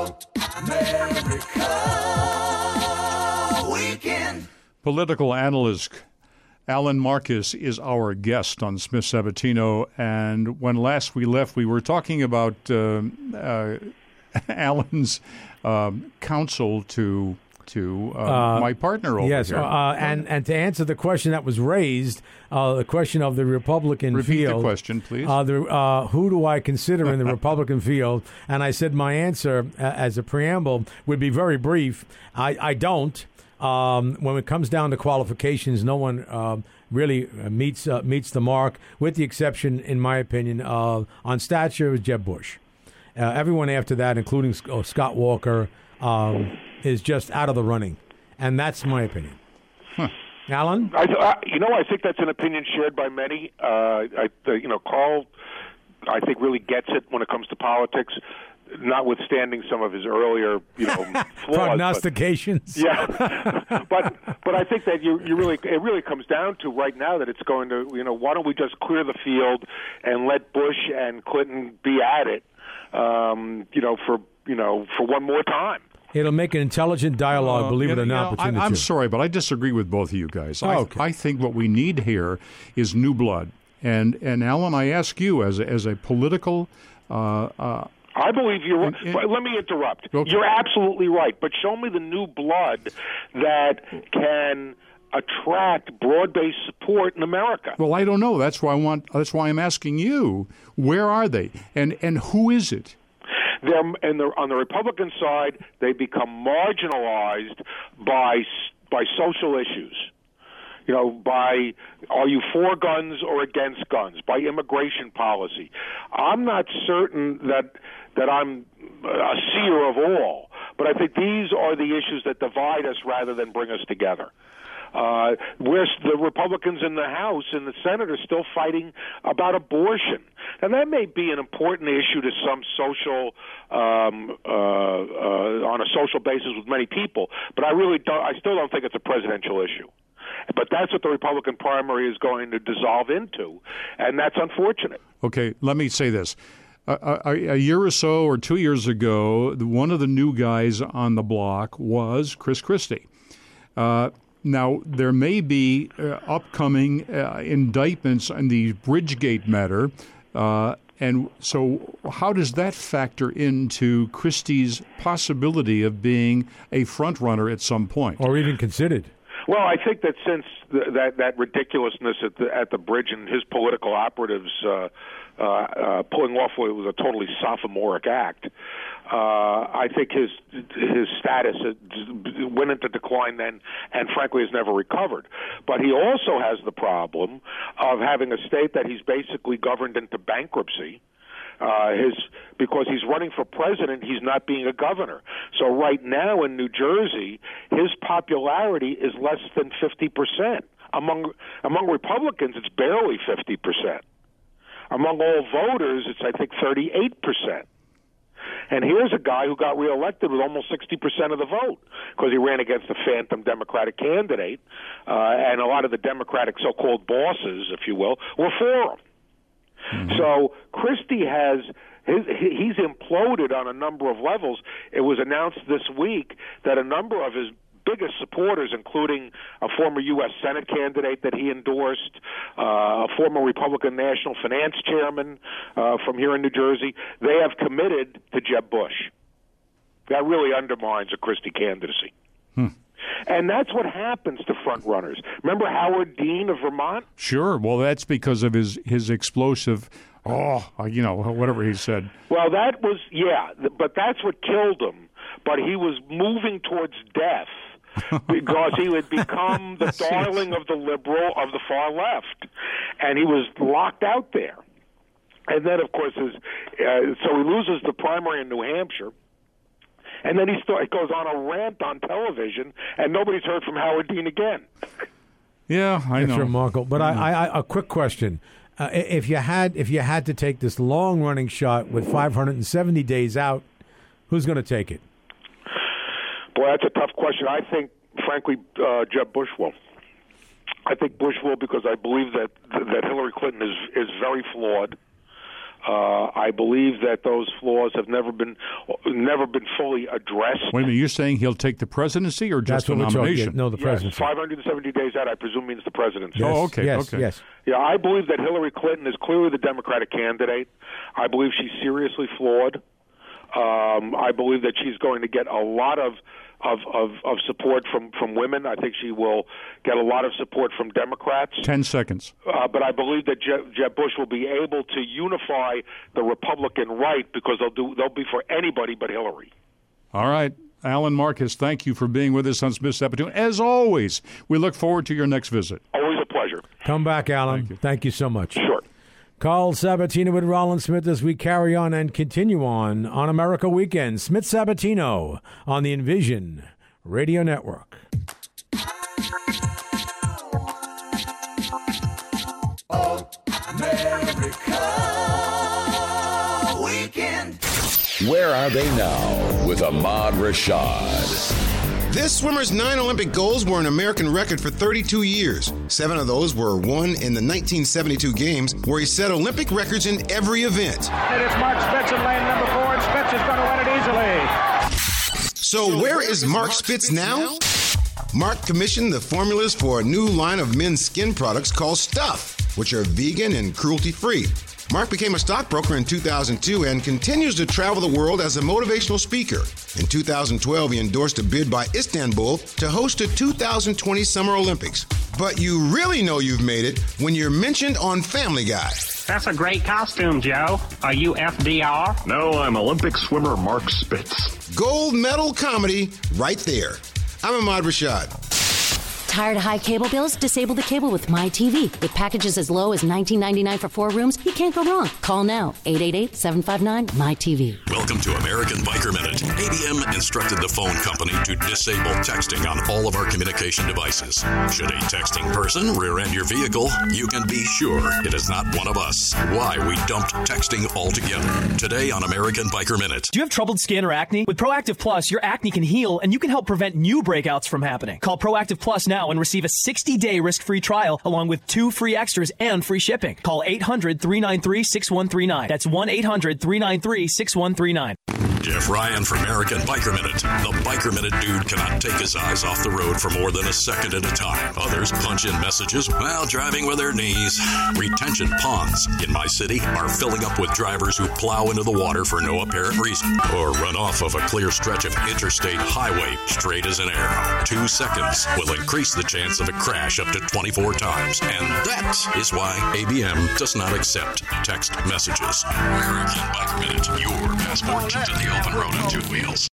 America Weekend. Political analyst Alan Marcus is our guest on Smith Sabatino, and when last we left, we were talking about Alan's counsel to my partner over yes, here. and to answer the question that was raised, the question of the Republican Repeat field. the question, please. Who do I consider in the Republican field? And I said my answer as a preamble would be very brief. I don't. When it comes down to qualifications, no one really meets the mark, with the exception, in my opinion, on stature, Jeb Bush. Everyone after that, including Scott Walker, is just out of the running, and that's my opinion. Alan, I think that's an opinion shared by many. Carl, I think, really gets it when it comes to politics, notwithstanding some of his earlier, flaws. Prognostications. But I think that it really comes down to right now that it's going to, why don't we just clear the field and let Bush and Clinton be at it, for one more time. It'll make an intelligent dialogue, believe it or not, between the two. I'm sorry, but I disagree with both of you guys. I think what we need here is new blood. And Alan, I ask you, as a political... I believe you're right. Let me interrupt. Okay. You're absolutely right, but show me the new blood that can attract broad-based support in America. Well, I don't know. That's why I'm asking you. Where are they, and who is it? On the Republican side, they become marginalized by social issues. By are you for guns or against guns? By immigration policy. I'm not certain that I'm a seer of all, but I think these are the issues that divide us rather than bring us together. Where's the Republicans in the House and the Senate are still fighting about abortion. And that may be an important issue to some social, on a social basis with many people, but I still don't think it's a presidential issue. But that's what the Republican primary is going to dissolve into, and that's unfortunate. Okay, let me say this. A year or so or 2 years ago, one of the new guys on the block was Chris Christie. Now, there may be upcoming indictments on the Bridgegate matter, and so how does that factor into Christie's possibility of being a front-runner at some point? Or even considered? Well, I think that since that ridiculousness at the bridge and his political operatives pulling off what was a totally sophomoric act, I think his status went into decline then, and frankly has never recovered. But he also has the problem of having a state that he's basically governed into bankruptcy. Because he's running for president, he's not being a governor. So right now in New Jersey, his popularity is less than 50%. Among Republicans, it's barely 50%. Among all voters, it's, I think, 38%. And here's a guy who got reelected with almost 60% of the vote because he ran against a phantom Democratic candidate, and a lot of the Democratic so-called bosses, if you will, were for him. Mm-hmm. So Christie he's imploded on a number of levels. It was announced this week that a number of his biggest supporters, including a former U.S. Senate candidate that he endorsed, a former Republican National Finance Chairman from here in New Jersey, they have committed to Jeb Bush. That really undermines a Christie candidacy. And that's what happens to front runners. Remember Howard Dean of Vermont? Sure. Well, that's because of his explosive, whatever he said. Well, that was, but that's what killed him. But he was moving towards death because he had become the darling of the far left. And he was locked out there. And then, of course, so he loses the primary in New Hampshire. And then he goes on a rant on television, and nobody's heard from Howard Dean again. Yeah, I know. That's remarkable. But I a quick question: if you had to take this long-running shot with 570 days out, who's going to take it? Boy, that's a tough question. I think, frankly, Jeb Bush will. I think Bush will because I believe that Hillary Clinton is very flawed. I believe that those flaws have never been fully addressed. Wait a minute, you're saying he'll take the presidency or just the nomination? No, the presidency. 570 days out, I presume, means the presidency. Yes. Oh, okay. Yes. Yeah, I believe that Hillary Clinton is clearly the Democratic candidate. I believe she's seriously flawed. I believe that she's going to get a lot of support from women. I think she will get a lot of support from Democrats. 10 seconds. But I believe that Jeb Bush will be able to unify the Republican right because they'll be for anybody but Hillary. All right. Alan Marcus, thank you for being with us on Smith Sabatino. As always, we look forward to your next visit. Always a pleasure. Come back, Alan. Thank you so much. Sure. Carl Sabatino with Rollins Smith as we carry on and continue on America Weekend. Smith Sabatino on the Envision Radio Network. America Weekend. Where are they now with Ahmad Rashad? This swimmer's 9 Olympic golds were an American record for 32 years. 7 of those were won in the 1972 Games, where he set Olympic records in every event. It is Mark Spitz in lane number 4, and Spitz is going to win it easily. So where is Mark Spitz now? Mark commissioned the formulas for a new line of men's skin products called Stuff, which are vegan and cruelty-free. Mark became a stockbroker in 2002 and continues to travel the world as a motivational speaker. In 2012, he endorsed a bid by Istanbul to host the 2020 Summer Olympics. But you really know you've made it when you're mentioned on Family Guy. That's a great costume, Joe. Are you FDR? No, I'm Olympic swimmer Mark Spitz. Gold medal comedy right there. I'm Ahmad Rashad. Tired of high cable bills? Disable the cable with MyTV. With packages as low as $19.99 for 4 rooms, you can't go wrong. Call now, 888-759-MyTV. Welcome to American Biker Minute. ABM instructed the phone company to disable texting on all of our communication devices. Should a texting person rear-end your vehicle, you can be sure it is not one of us. Why we dumped texting altogether. Today on American Biker Minute. Do you have troubled skin or acne? With Proactive Plus, your acne can heal and you can help prevent new breakouts from happening. Call Proactive Plus now and receive a 60-day risk-free trial along with 2 free extras and free shipping. Call 800-393-6139. That's 1-800-393-6139. Jeff Ryan for American Biker Minute. The Biker Minute dude cannot take his eyes off the road for more than a second at a time. Others punch in messages while driving with their knees. Retention ponds in my city are filling up with drivers who plow into the water for no apparent reason or run off of a clear stretch of interstate highway straight as an arrow. 2 seconds will increase the chance of a crash up to 24 times. And that is why ABM does not accept text messages. American Biker Minute, your passport to the open road on 2 wheels.